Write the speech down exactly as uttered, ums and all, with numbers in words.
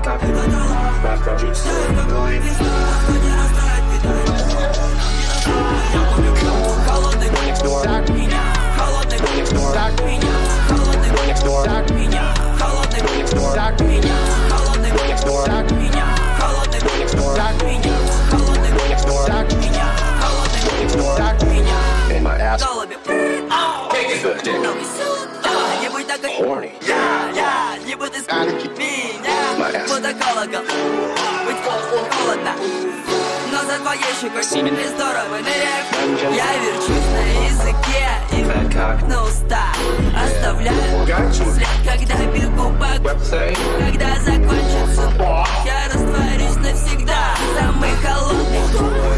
так. Расскажи свой лайф. Холодный так меня, холодный так меня, холодный так меня, холодный так меня, холодный так меня, холодный так меня, холодный так меня, холодный так меня. In my ass. Голуби, Good dick. не будь такой Horny. я, я, не будь искать меня, будто колокол, быть холодно. Но за твоей щекой ты здорово ныряешь. Я верчусь на языке и на уста оставляю след, когда бегу по губам. Когда закончится, я растворюсь навсегда. Самый холодный